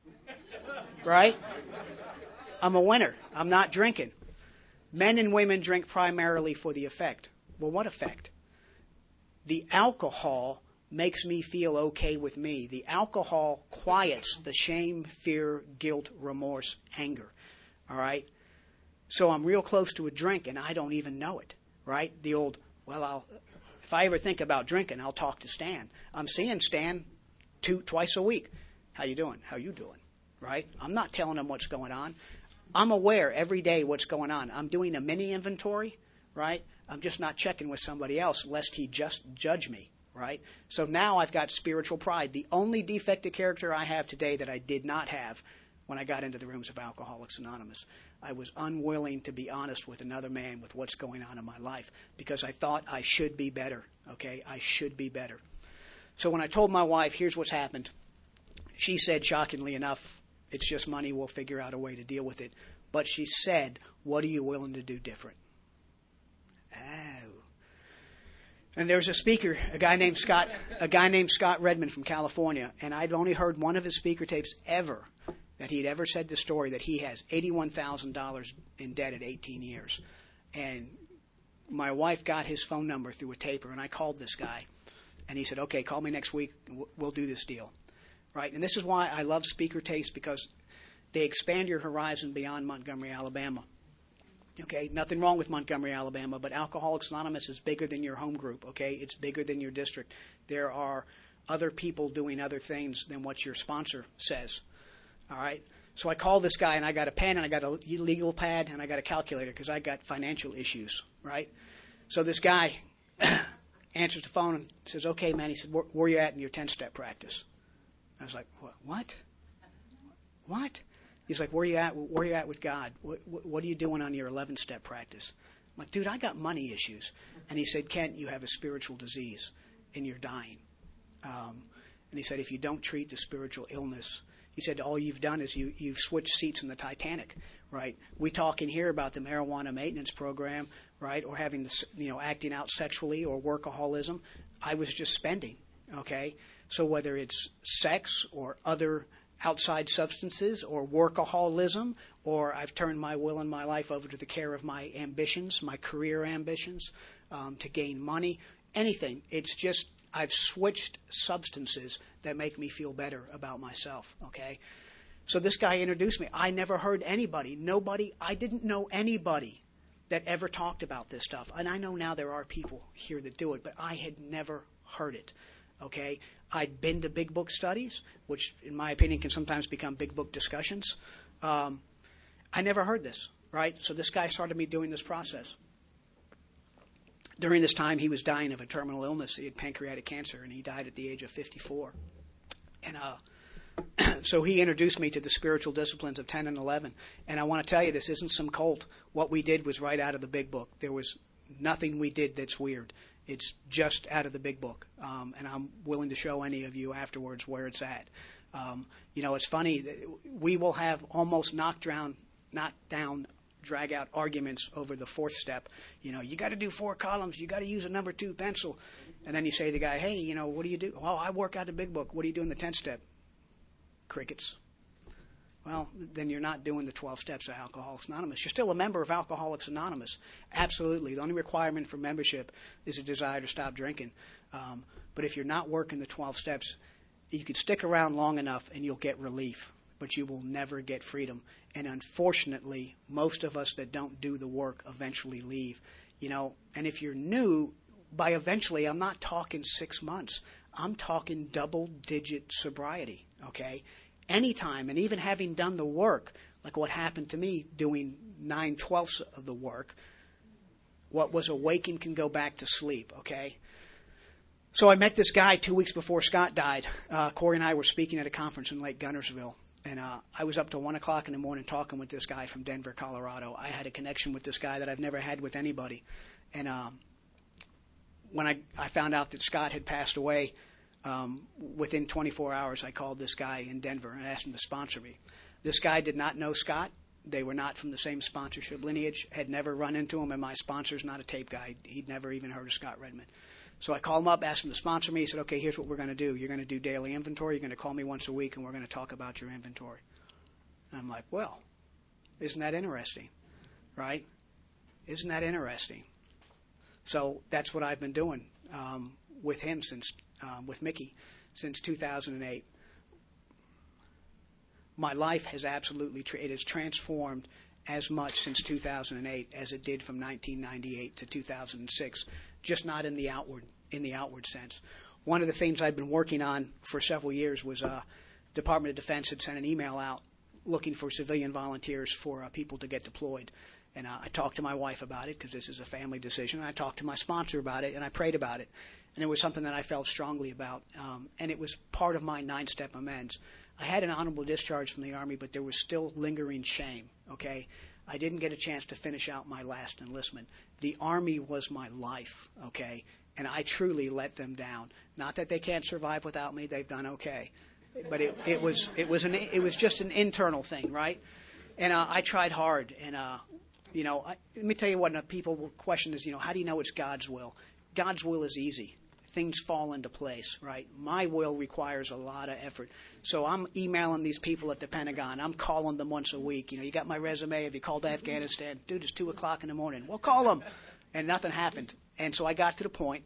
Right? I'm a winner. I'm not drinking. Men and women drink primarily for the effect. Well, what effect? The alcohol makes me feel okay with me. The alcohol quiets the shame, fear, guilt, remorse, anger. All right? So I'm real close to a drink, and I don't even know it. Right? The old, well, I'll... If I ever think about drinking, I'll talk to Stan. I'm seeing Stan two, twice a week. How you doing? How you doing? Right? I'm not telling him what's going on. I'm aware every day what's going on. I'm doing a mini inventory, right? I'm just not checking with somebody else lest he just judge me, right? So now I've got spiritual pride. The only defect of character I have today that I did not have when I got into the rooms of Alcoholics Anonymous. I was unwilling to be honest with another man with what's going on in my life because I thought I should be better, okay? I should be better. So when I told my wife, here's what's happened, she said, shockingly enough, it's just money, we'll figure out a way to deal with it. But she said, what are you willing to do different? Oh. And there's a speaker, a guy named Scott, a guy named Scott Redmond from California, and I'd only heard one of his speaker tapes ever that he'd ever said the story that he has eighty-one thousand dollars in debt at eighteen years. And my wife got his phone number through a taper, and I called this guy. And he said, okay, call me next week. We'll do this deal. Right? And this is why I love speaker tapes, because they expand your horizon beyond Montgomery, Alabama. Okay? Nothing wrong with Montgomery, Alabama, but Alcoholics Anonymous is bigger than your home group. Okay? It's bigger than your district. There are other people doing other things than what your sponsor says. All right? So I called this guy, and I got a pen, and I got a legal pad, and I got a calculator because I got financial issues, right? So this guy answers the phone and says, okay, man. He said, where, where are you at in your ten-step practice? I was like, what? What? What? He's like, where are you at? Where are you at with God? What, what, what are you doing on your eleven-step practice? I'm like, dude, I got money issues. And he said, Kent, you have a spiritual disease, and you're dying. Um, and he said, if you don't treat the spiritual illness, he said, all you've done is you, you've switched seats in the Titanic, right? We talk in here about the marijuana maintenance program, right, or having the, you know, acting out sexually or workaholism. I was just spending, okay? So whether it's sex or other outside substances or workaholism, or I've turned my will and my life over to the care of my ambitions, my career ambitions, um, to gain money, anything. It's just I've switched substances that make me feel better about myself, okay? So this guy introduced me. I never heard anybody, nobody, I didn't know anybody that ever talked about this stuff. And I know now there are people here that do it, but I had never heard it, okay? I'd been to big book studies, which in my opinion can sometimes become big book discussions. Um, I never heard this, right? So this guy started me doing this process. During this time, he was dying of a terminal illness. He had pancreatic cancer, and he died at the age of fifty-four. And uh, so he introduced me to the spiritual disciplines of ten and eleven. And I want to tell you, this isn't some cult. What we did was right out of the big book. There was nothing we did that's weird. It's just out of the big book. Um, and I'm willing to show any of you afterwards where it's at. Um, you know, it's funny that we will have almost knocked down, knocked down, drag out arguments over the fourth step. You know, you got to do four columns. You got to use a number two pencil. And then you say to the guy, hey, you know, what do you do? Well, I work out the big book. What do you do in the tenth step? Crickets. Well, then you're not doing the twelve steps of Alcoholics Anonymous. You're still a member of Alcoholics Anonymous. Absolutely. The only requirement for membership is a desire to stop drinking. Um, but if you're not working the twelve steps, you can stick around long enough and you'll get relief, but you will never get freedom. And unfortunately, most of us that don't do the work eventually leave. You know, and if you're new, by eventually, I'm not talking six months. I'm talking double-digit sobriety, okay? Anytime, and even having done the work, like what happened to me doing nine twelfths of the work, what was awakened can go back to sleep, okay? So I met this guy two weeks before Scott died. Uh, Corey and I were speaking at a conference in Lake Gunnersville, and uh, I was up till one o'clock in the morning talking with this guy from Denver, Colorado. I had a connection with this guy that I've never had with anybody. And um, when I, I found out that Scott had passed away, Um, within twenty-four hours, I called this guy in Denver and asked him to sponsor me. This guy did not know Scott. They were not from the same sponsorship lineage, had never run into him, and my sponsor's not a tape guy. He'd never even heard of Scott Redmond. So I called him up, asked him to sponsor me. He said, okay, here's what we're going to do. You're going to do daily inventory. You're going to call me once a week, and we're going to talk about your inventory. And I'm like, well, isn't that interesting, right? Isn't that interesting? So that's what I've been doing um, with him since Um, with Mickey since two thousand eight. My life has absolutely, tra- it has transformed as much since two thousand eight as it did from nineteen ninety-eight to two thousand six, just not in the outward, in the outward sense. One of the things I've been working on for several years was uh, Department of Defense had sent an email out looking for civilian volunteers for uh, people to get deployed. And uh, I talked to my wife about it because this is a family decision. I talked to my sponsor about it, and I prayed about it. And it was something that I felt strongly about. Um, and it was part of my nine-step amends. I had an honorable discharge from the Army, but there was still lingering shame, okay? I didn't get a chance to finish out my last enlistment. The Army was my life, okay? And I truly let them down. Not that they can't survive without me. They've done okay. But it, it was it was an it was just an internal thing, right? And uh, I tried hard. And, uh, you know, I, let me tell you what people will question is, you know, how do you know it's God's will? God's will is easy. Things fall into place, right? My will requires a lot of effort. So I'm emailing these people at the Pentagon. I'm calling them once a week. You know, you got my resume. Have you called Afghanistan? Dude, it's two o'clock in the morning. Well, call them. And nothing happened. And so I got to the point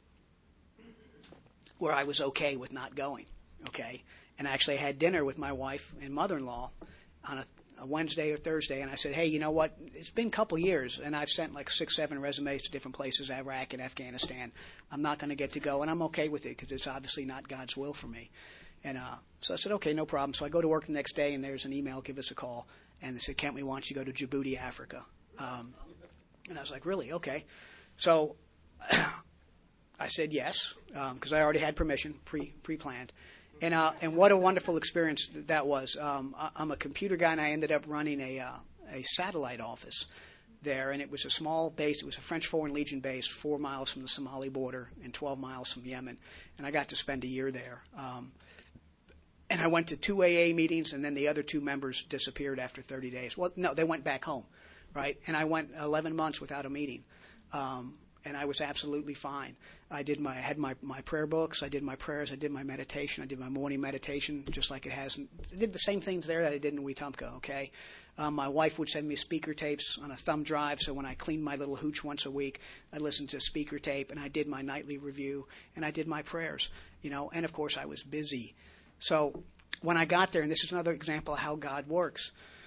where I was okay with not going, okay? And actually I had dinner with my wife and mother-in-law on a a Wednesday or Thursday, and I said, hey, you know what? It's been a couple years, and I've sent like six, seven resumes to different places, Iraq and Afghanistan. I'm not going to get to go, and I'm okay with it because it's obviously not God's will for me. And uh, so I said, okay, no problem. So I go to work the next day, and there's an email, give us a call. And they said, Kent, we want you to go to Djibouti, Africa. Um, and I was like, really? Okay. So I said yes because um, I already had permission, pre, pre-planned. And uh, and what a wonderful experience that was. Um, I, I'm a computer guy, and I ended up running a uh, a satellite office there. And it was a small base. It was a French Foreign Legion base, four miles from the Somali border and twelve miles from Yemen. And I got to spend a year there. Um, and I went to two A A meetings, and then the other two members disappeared after thirty days. Well, no, they went back home, right? And I went eleven months without a meeting. Um, And I was absolutely fine. I did my, I had my, my prayer books. I did my prayers. I did my meditation. I did my morning meditation, just like it has. I did the same things there that I did in Wetumpka. Okay, um, my wife would send me speaker tapes on a thumb drive. So when I cleaned my little hooch once a week, I listened to speaker tape, and I did my nightly review, and I did my prayers. You know, and of course I was busy. So when I got there, and this is another example of how God works.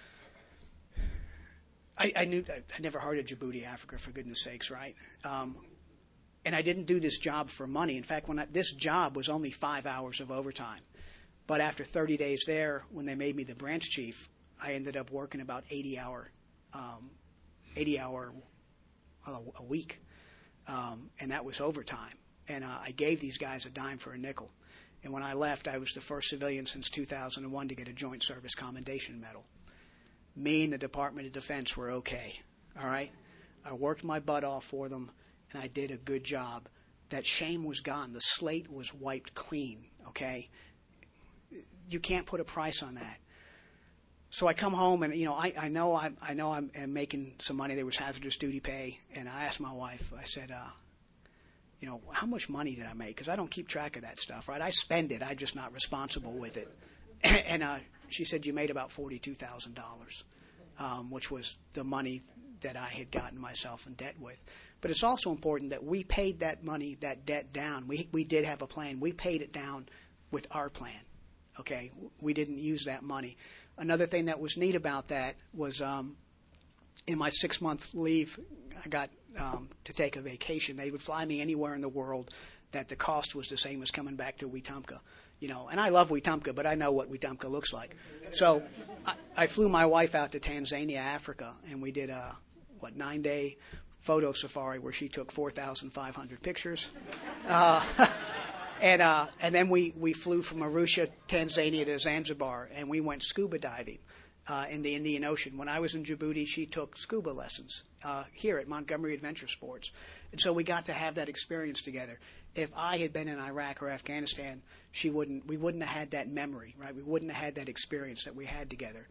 I, I knew I never heard of Djibouti, Africa, for goodness sakes, right? Um, and I didn't do this job for money. In fact, when I, this job was only five hours of overtime. But after thirty days there, when they made me the branch chief, I ended up working about eighty hour, um, eighty hour uh, a week, um, and that was overtime. And uh, I gave these guys a dime for a nickel. And when I left, I was the first civilian since two thousand one to get a Joint Service Commendation Medal. Me and the Department of Defense were okay, all right? I worked my butt off for them, and I did a good job. That shame was gone. The slate was wiped clean, okay? you can't put a price on that. So I come home and, you know, I, I know I'm, I know I'm, I'm making some money. There was hazardous duty pay. And I asked my wife, I said, uh, you know, how much money did I make? Because I don't keep track of that stuff, right? I spend it. I'm just not responsible with it. and uh, she said, you made about forty-two thousand dollars, um, which was the money that I had gotten myself in debt with. But it's also important that we paid that money, that debt down. We we did have a plan. We paid it down with our plan, okay? We didn't use that money. Another thing that was neat about that was um, in my six-month leave, I got um, to take a vacation. They would fly me anywhere in the world that the cost was the same as coming back to Wetumpka. You know, and I love Wetumpka, but I know what Wetumpka looks like. So I, I flew my wife out to Tanzania, Africa, and we did a, what, nine-day photo safari where she took four thousand five hundred pictures. Uh, and uh, and then we, we flew from Arusha, Tanzania to Zanzibar, and we went scuba diving uh, in the Indian Ocean. When I was in Djibouti, she took scuba lessons uh, here at Montgomery Adventure Sports. And so we got to have that experience together. If I had been in Iraq or Afghanistan, she wouldn't. We wouldn't have had that memory, right? We wouldn't have had that experience that we had together.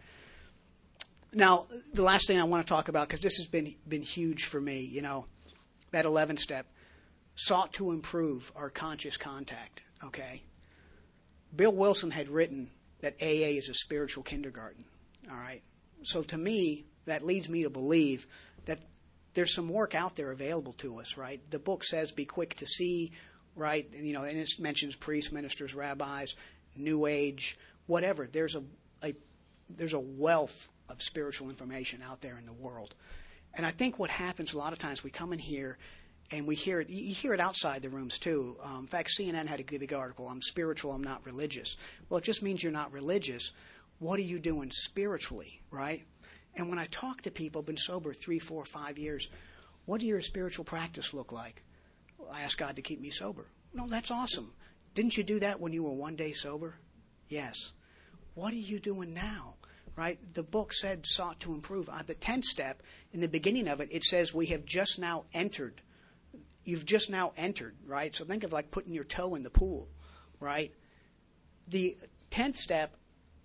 Now, the last thing I want to talk about, because this has been been huge for me, you know, that eleventh step, sought to improve our conscious contact. Okay, Bill Wilson had written that A A is a spiritual kindergarten. All right, so to me, that leads me to believe that there's some work out there available to us. Right, the book says, "Be quick to see." Right, and, you know, and it mentions priests, ministers, rabbis, New Age, whatever. There's a, a there's a wealth of spiritual information out there in the world, and I think what happens a lot of times, we come in here and we hear it. You hear it outside the rooms too. Um, in fact, C N N had a good article. I'm spiritual. I'm not religious. Well, it just means you're not religious. What are you doing spiritually, right? And when I talk to people, been sober three, four, five years, what do your spiritual practice look like? I asked God to keep me sober. No, that's awesome. Didn't you do that when you were one day sober? Yes. What are you doing now? Right? The book said sought to improve. Uh, the tenth step, in the beginning of it, it says we have just now entered. You've just now entered, right? So think of like putting your toe in the pool, right? The tenth step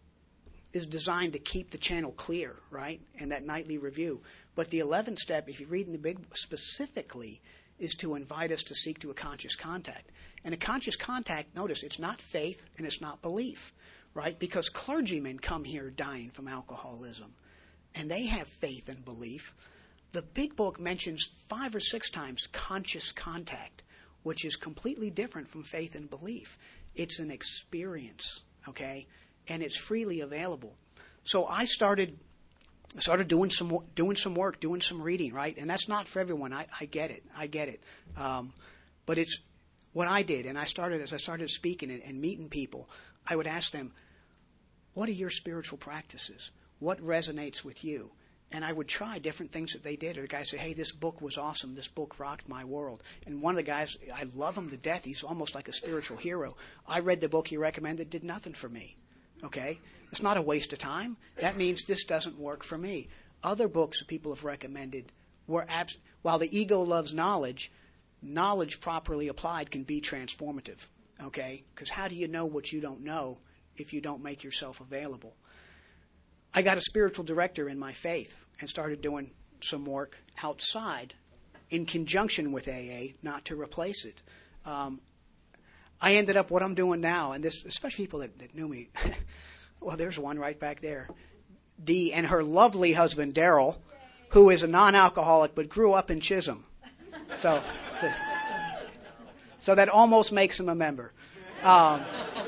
is designed to keep the channel clear, right? And that nightly review. But the eleventh step, if you read in the big specifically, is to invite us to seek to a conscious contact. And a conscious contact, notice, it's not faith and it's not belief, right? Because clergymen come here dying from alcoholism, and they have faith and belief. The big book mentions five or six times conscious contact, which is completely different from faith and belief. It's an experience, okay? And it's freely available. So I started I started doing some doing some work, doing some reading, right? And that's not for everyone. I, I get it. I get it. Um, but it's what I did. And I started, as I started speaking and, and meeting people, I would ask them, what are your spiritual practices? What resonates with you? And I would try different things that they did. Or the guy said, hey, this book was awesome. This book rocked my world. And one of the guys, I love him to death. He's almost like a spiritual hero. I read the book he recommended, did nothing for me. Okay? It's not a waste of time. That means this doesn't work for me. Other books that people have recommended were abs- while the ego loves knowledge, knowledge properly applied can be transformative. Okay? Because how do you know what you don't know if you don't make yourself available? I got a spiritual director in my faith and started doing some work outside in conjunction with A A, not to replace it. Um, I ended up what I'm doing now, and this, especially people that, that knew me. Well, there's one right back there. Dee and her lovely husband, Daryl, who is a non-alcoholic but grew up in Chisholm. So, so, so that almost makes him a member. Um,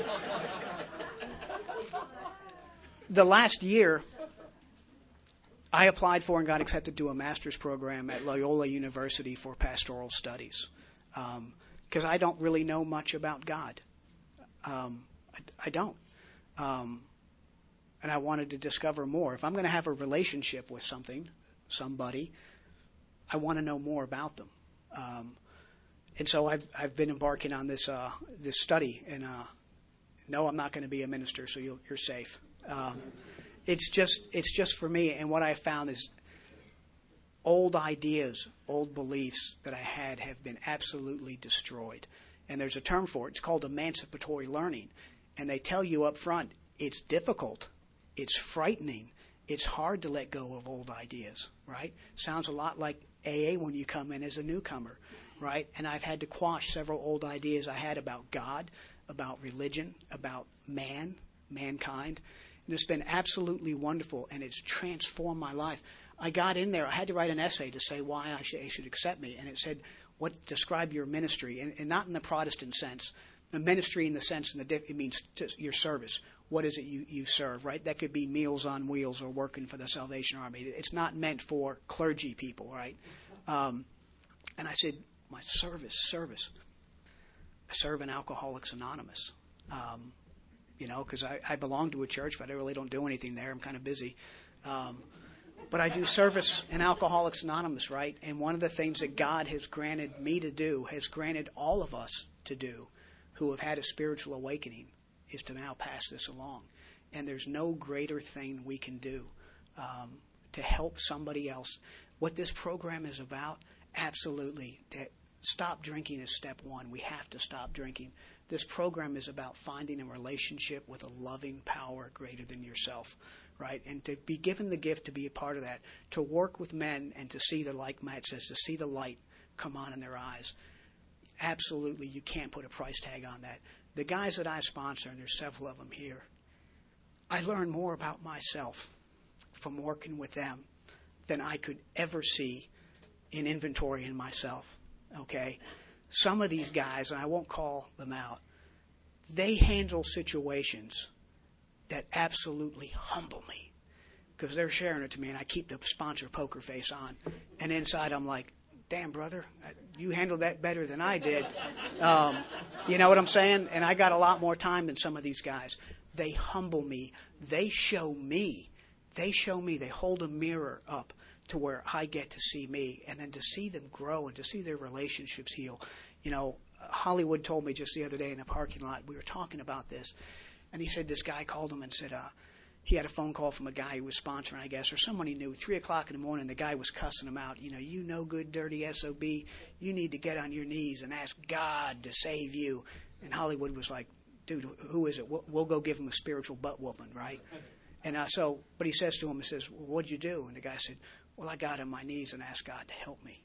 the last year, I applied for and got accepted to a master's program at Loyola University for pastoral studies because um, I don't really know much about God. Um, I, I don't. Um, and I wanted to discover more. If I'm going to have a relationship with something, somebody, I want to know more about them. Um, and so I've I've been embarking on this uh, this study. And uh, no, I'm not going to be a minister, so you'll, you're safe. Um, it's just it's just for me. And what I found is old ideas, old beliefs that I had have been absolutely destroyed. And there's a term for it. It's called emancipatory learning. And they tell you up front, It's difficult. It's frightening. It's hard to let go of old ideas, right? Sounds a lot like A A when you come in as a newcomer, right? And I've had to quash several old ideas I had about God, about religion, about man, mankind. And it's been absolutely wonderful, and it's transformed my life. I got in there. I had to write an essay to say why I should, they should accept me. And it said, what describe your ministry, and, and not in the Protestant sense. The ministry in the sense, in the it means to your service. What is it you, you serve, right? That could be Meals on Wheels or working for the Salvation Army. It's not meant for clergy people, right? Um, and I said, my service, service. I serve in Alcoholics Anonymous, um, you know, because I, I belong to a church, but I really don't do anything there. I'm kind of busy. Um, but I do service in Alcoholics Anonymous, right? And one of the things that God has granted me to do, has granted all of us to do, who have had a spiritual awakening, is to now pass this along. And there's no greater thing we can do um, to help somebody else. What this program is about, absolutely, that stop drinking is step one. We have to stop drinking. This program is about finding a relationship with a loving power greater than yourself, right? And to be given the gift to be a part of that, to work with men and to see the, like Matt says, to see the light come on in their eyes. Absolutely, you can't put a price tag on that. The guys that I sponsor, and there's several of them here, I learn more about myself from working with them than I could ever see in inventory in myself, okay? Some of these guys, and I won't call them out, they handle situations that absolutely humble me because they're sharing it to me, and I keep the sponsor poker face on. And inside I'm like, damn, brother, you handled that better than I did. Um, you know what I'm saying? And I got a lot more time than some of these guys. They humble me. They show me. They show me. They hold a mirror up to where I get to see me, and then to see them grow and to see their relationships heal. You know, Hollywood told me just the other day in a parking lot, we were talking about this, and he said this guy called him and said, uh, he had a phone call from a guy who was sponsoring, I guess, or someone he knew. Three o'clock in the morning, the guy was cussing him out. You know, you no good, dirty S O B. You need to get on your knees and ask God to save you. And Hollywood was like, dude, who is it? We'll, we'll go give him a spiritual butt whooping, right? And uh, so, but he says to him, he says, well, what'd you do? And the guy said, well, I got on my knees and asked God to help me.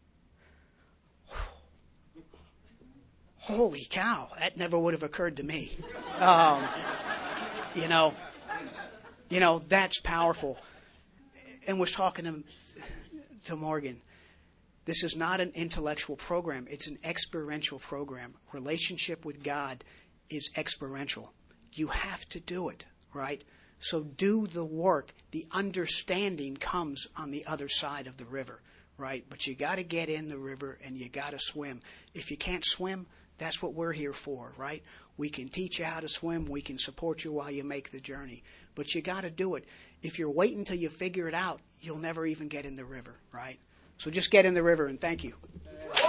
Holy cow, that never would have occurred to me. Um, you know, you know, that's powerful. And was talking to, to Morgan. This is not an intellectual program. It's an experiential program. Relationship with God is experiential. You have to do it, right? So do the work. The understanding comes on the other side of the river, right? But you got to get in the river and you got to swim. If you can't swim, that's what we're here for, right? We can teach you how to swim. We can support you while you make the journey. But you got to do it. If you're waiting until you figure it out, you'll never even get in the river, right? So just get in the river, and thank you.